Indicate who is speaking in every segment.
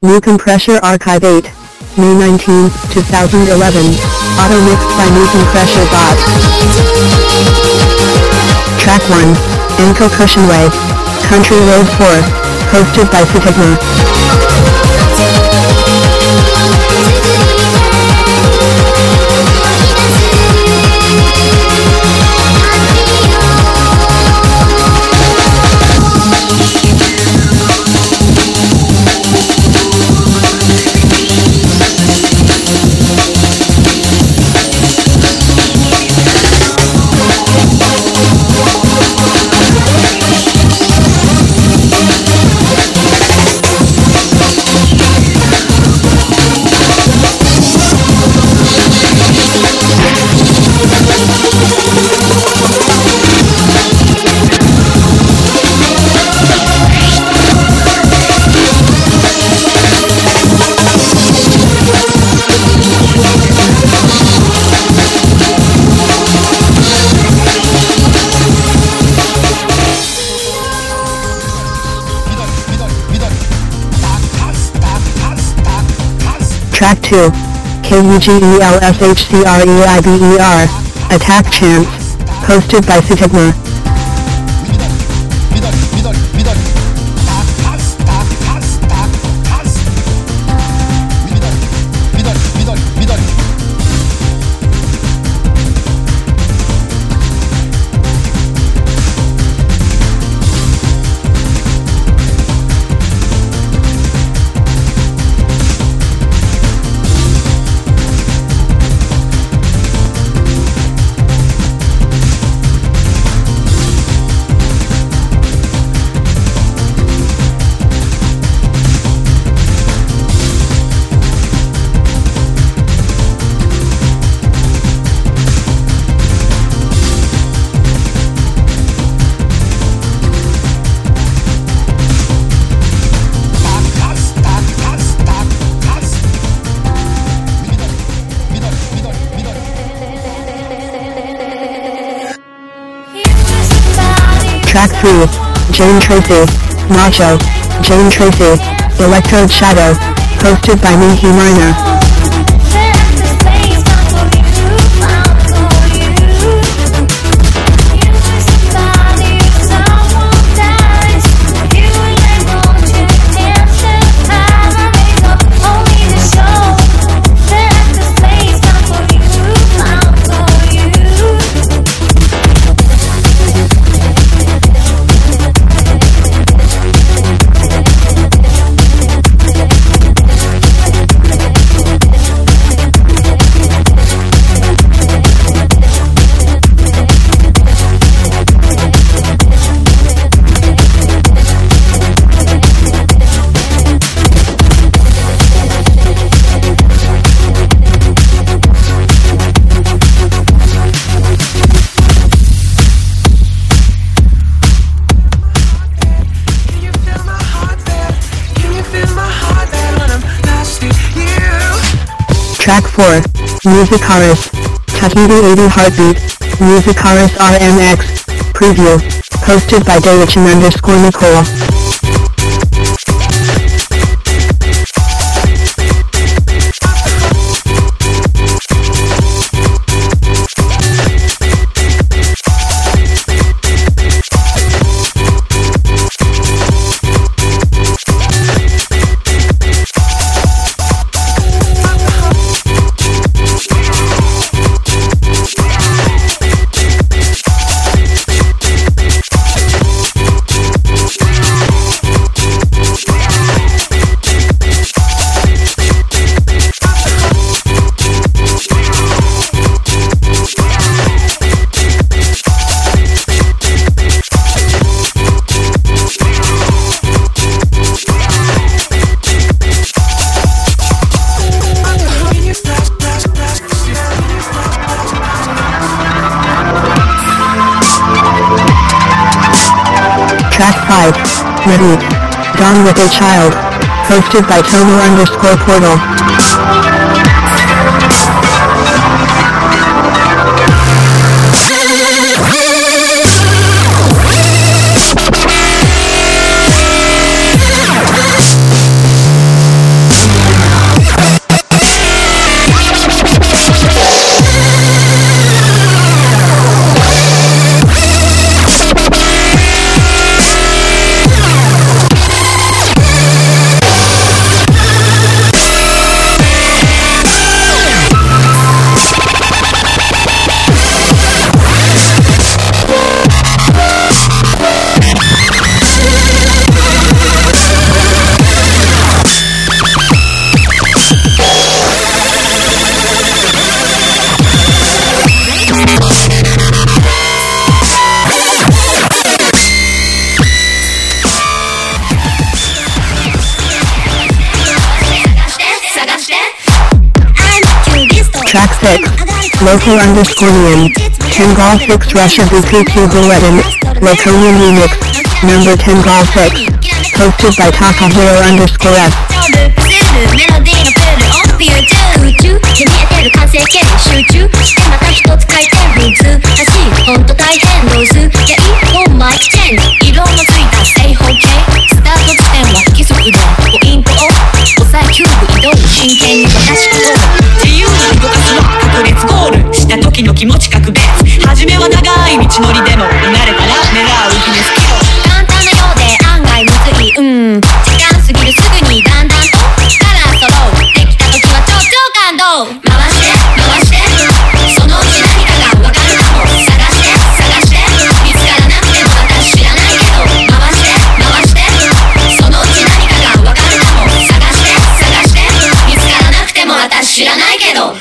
Speaker 1: New Compressor Archive 8. May 19, 2011. Auto mixed by New Compressor Bot. Track 1. Enco Cushion Way. Country Road 4. Hosted by Sutigma. Track 2. KUGELSHCREIBER. Attack Chance. Hosted by Sutigma. Track 3. Jane Tracy. Macho. Jane Tracy. Electrode Shadow. Hosted by Mihi Marna. Track 4. Musicaris. Tahiti 80 Heartbeat. Musicaris RMX. Preview. Hosted by Davidson_Nicole. Track 5. Ready. Dawn with a Child. Hosted by Tomo_Portal. Track 6. Local _Neon. Tengal 6 Russia BPQ Bulletin. Laconian Remix. Number Tengal 6. Hosted by Takahiro_F.
Speaker 2: メロディーのプールオンフューチャー宇宙で見えてる完成形集中してまた一つ回転フリーズらしいほんと大変ローズやい本マイクチェンジ色のついた正方形スタート地点は不規則でポイントを抑えキューブ移動真剣に正しく自由に動かすは確率ゴールした時の気持ち格別初めは長い道のりでも慣れたら狙うギネスキロ簡単なようで案外むずい時間過ぎるすぐにだんだんと揃うできた時は超感動回して回してそのうち何かがわかるかも探して探して見つからなくても私知らないけど回して回してそのうち何かがわかるかも探して探して見つからなくても私知らないけど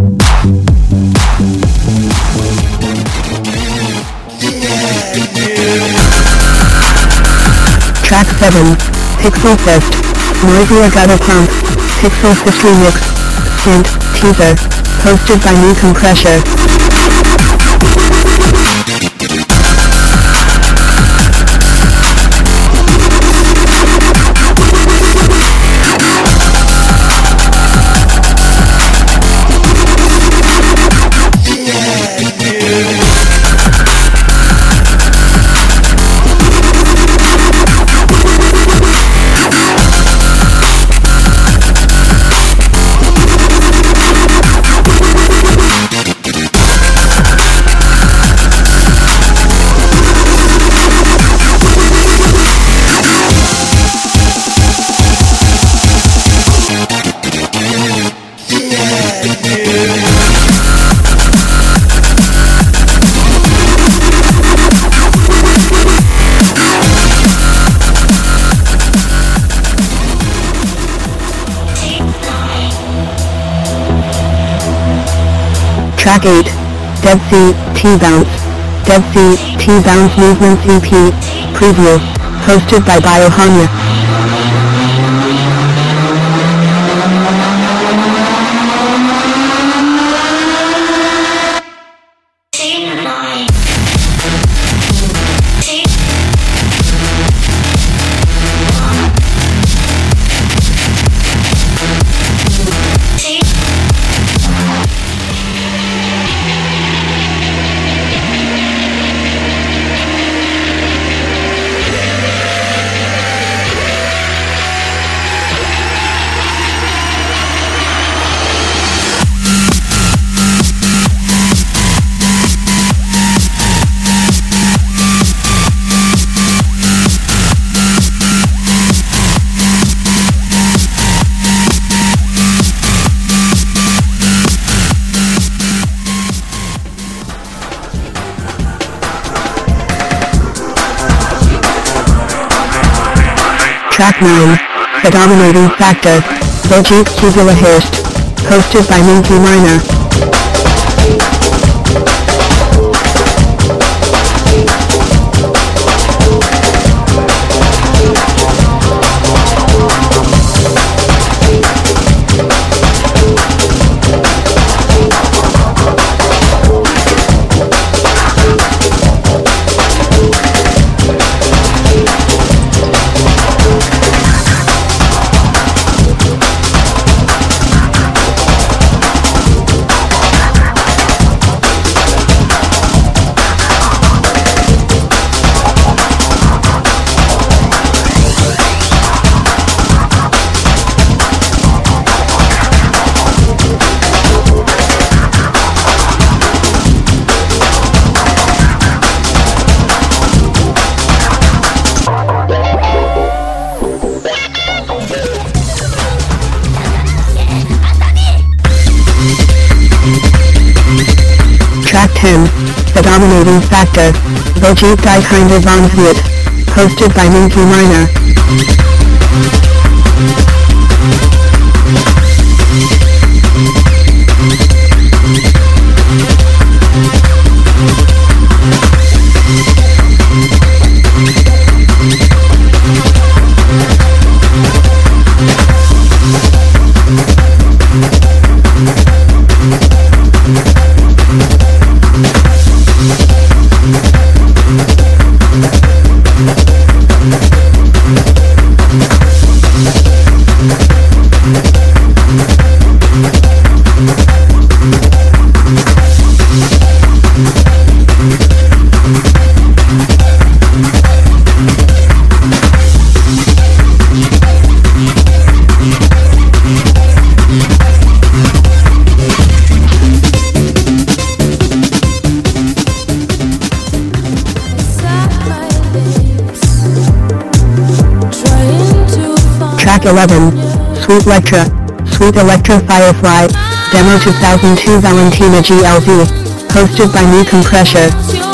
Speaker 1: Track 7. Pixel Fist. Noisy Agata Pump. Pixel Fist Remix. Hint, teaser. Hosted by Me Compressor. Track 8. Dead Sea, T-Bounce. Dead Sea, T-Bounce Movements EP. Preview. Hosted by Biohanya. Track 9. The Dominating Factor. Vojit Kugula Hirst. Hosted by Minky Minor. Track 10. The Dominating Factor. Vojit Kinder Von Vliet. Hosted by Minky Minor. 11, Sweet Electra, Sweet Electra Firefly, Demo 2002 Valentina GLV, hosted by New Pressure.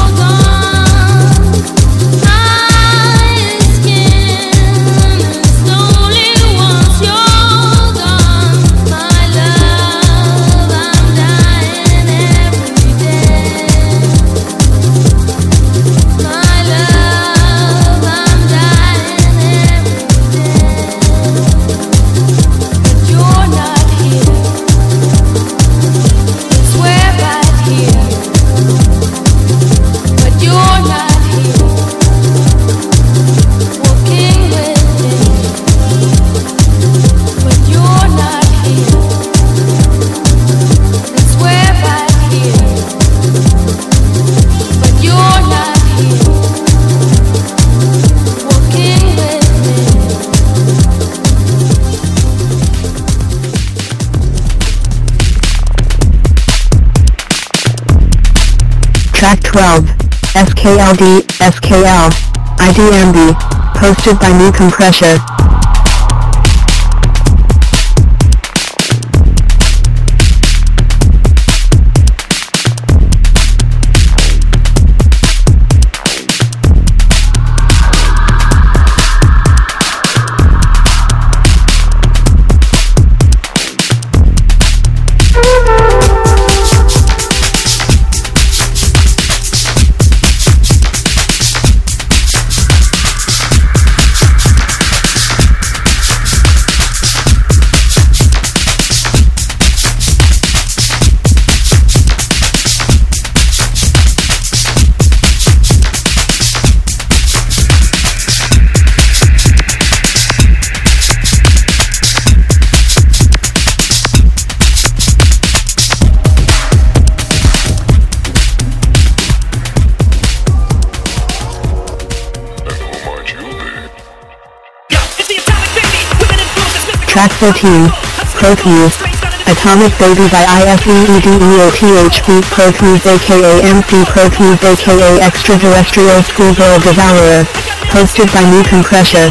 Speaker 1: Track 12, SKLD, SKL, IDMB, posted by New Pressure. Track 14, Proteus, Atomic Baby by IFEEDEOTHB Proteus aka MC Proteus aka Extraterrestrial Schoolgirl Devourer, hosted by New Pressure.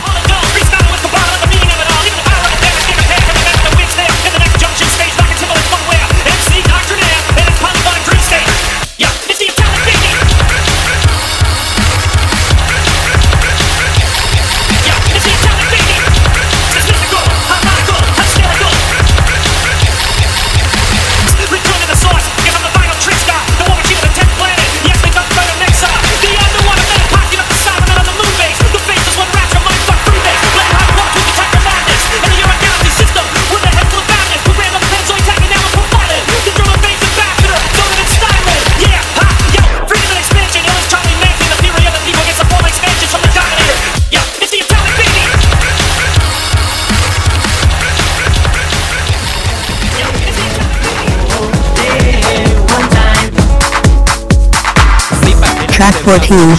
Speaker 1: Track 14,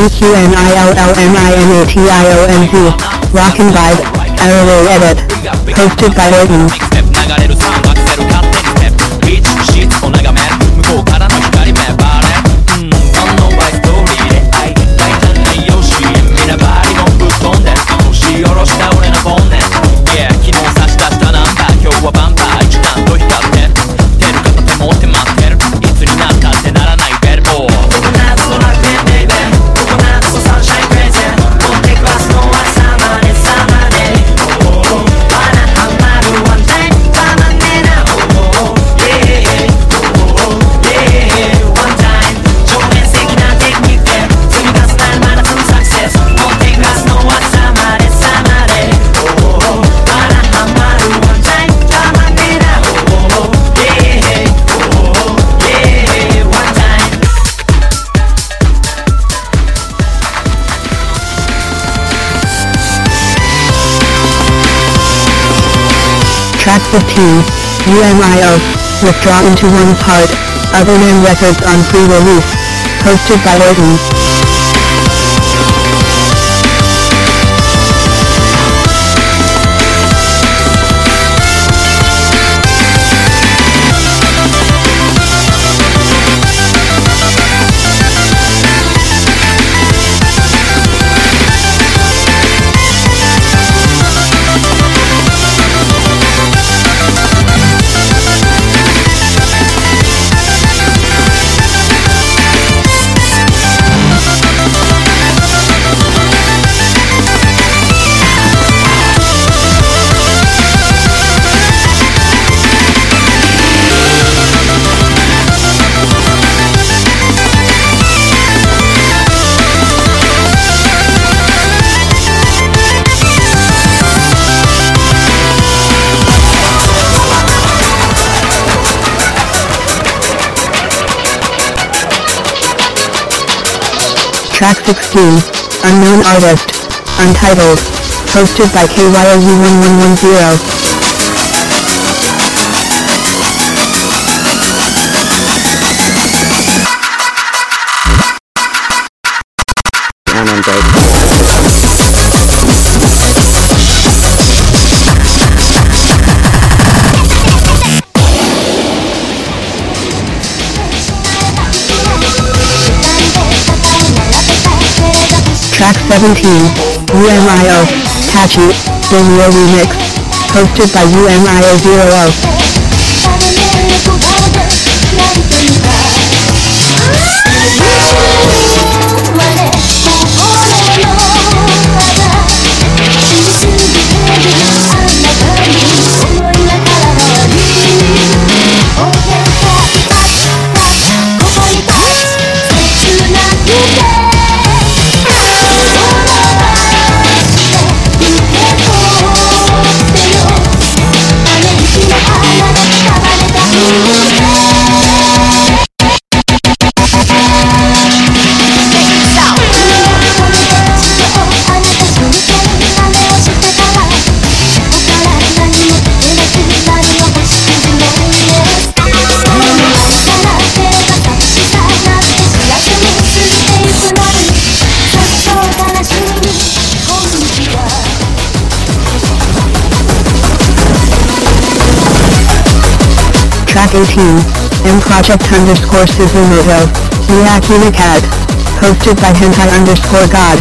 Speaker 1: DQNILLMINATIONZ, Rockin' Vibe, Arrow Edit, hosted by Orton. Track 15, UMIO, Withdraw into One Part, Other Than Records on pre-release, hosted by Orton. Track 16, Unknown Artist, Untitled, hosted by KYOU1110. Track 17, UMIO, Tachi, Demio Remix, hosted by UMIO00. Track 18, M_Project_Suzumoto, Miyaki Cat, hosted by Hentai_God.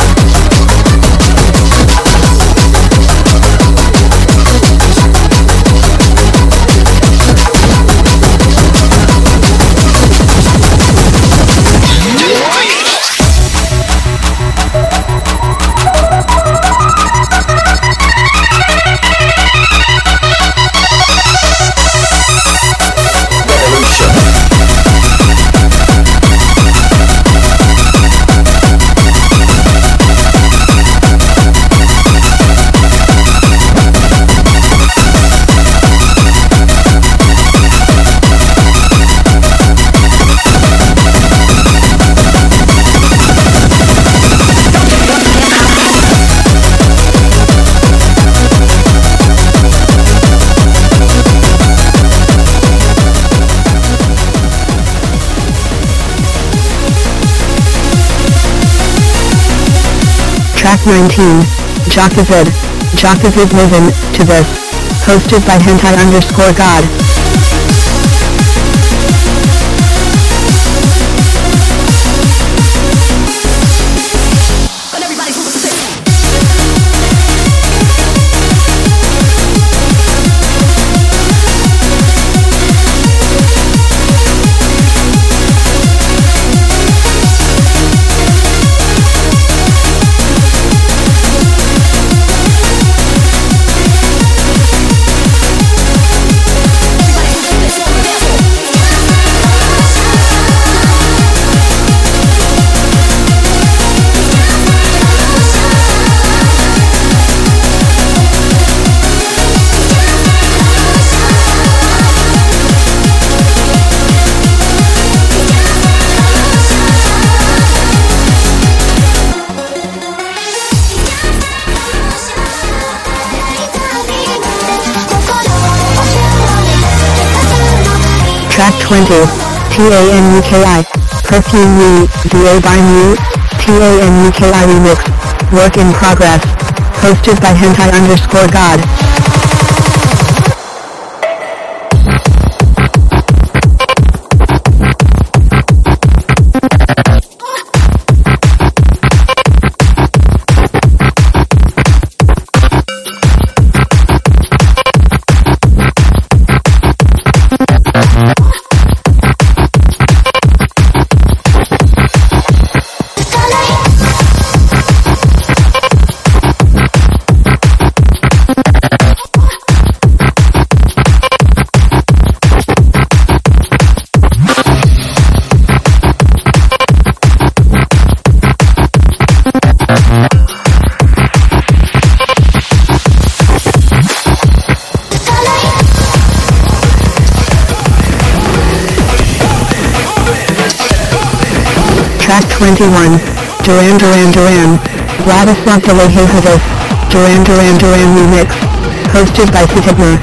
Speaker 1: Track 19, Jokavid Livin' to This, hosted by Hentai_God. Track 20, TANUKI, Perfume Me, DA by Mu, TANUKI Remix, Work in Progress, hosted by Hentai_God. Track 21, Duran Duran Duran, Vladislav Delejehovic, Duran Duran Duran Remix, hosted by Sigma.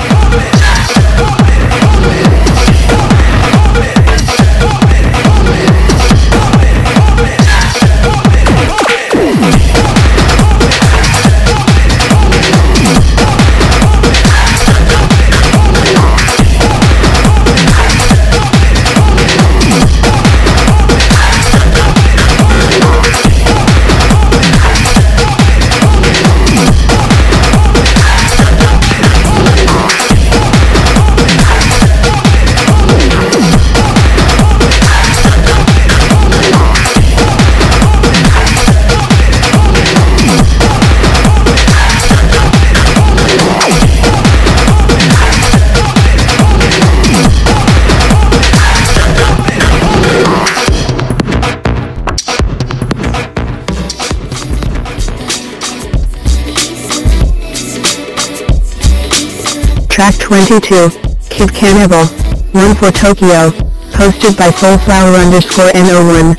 Speaker 1: Track 22, Kid Cannibal, One for Tokyo, hosted by Soulflower_N01.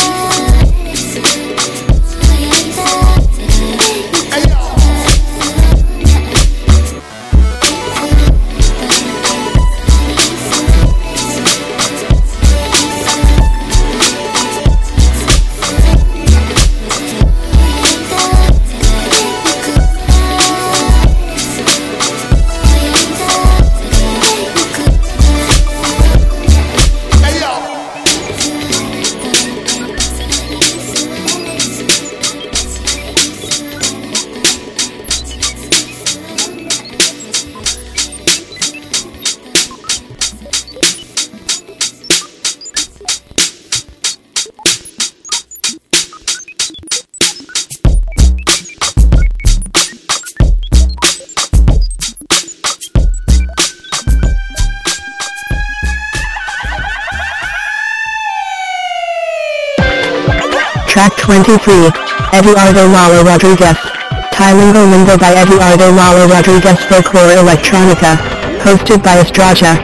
Speaker 1: Track 23, Eduardo Lalo Rodriguez, Trilingo Lingo by Eduardo Lalo Rodriguez Folklore Electronica, hosted by Estraja.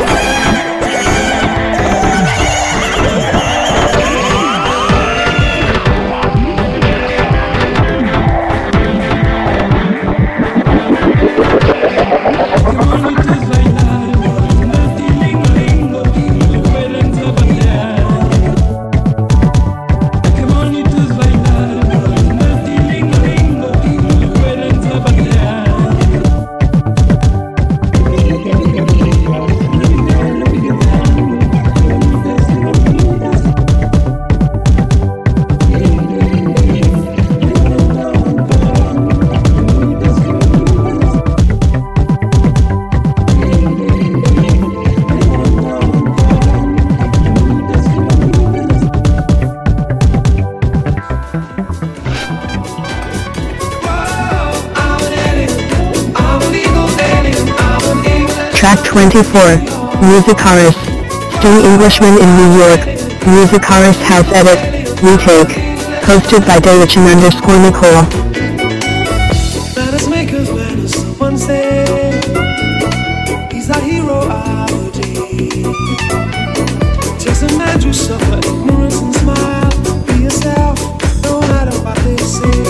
Speaker 1: Track 24, Musicaris, Sting Englishman in New York, Musicaris House Edit, Retake, hosted by Dayachin_Nicole.
Speaker 3: Let us make a when someone say he's our hero of the day. Just imagine yourself for ignorance and smile. Be yourself, no matter what they say.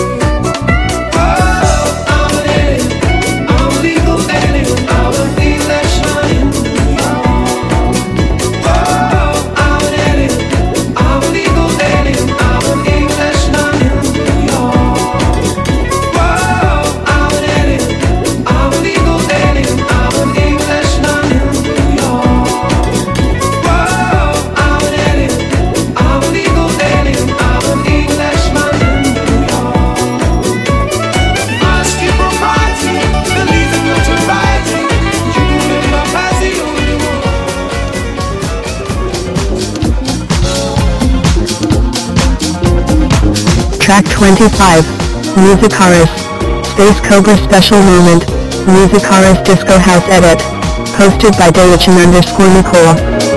Speaker 1: Track 25, Musicaris, Space Cobra Special Moment, Musicaris Disco House Edit, hosted by Dayachin_Nicole.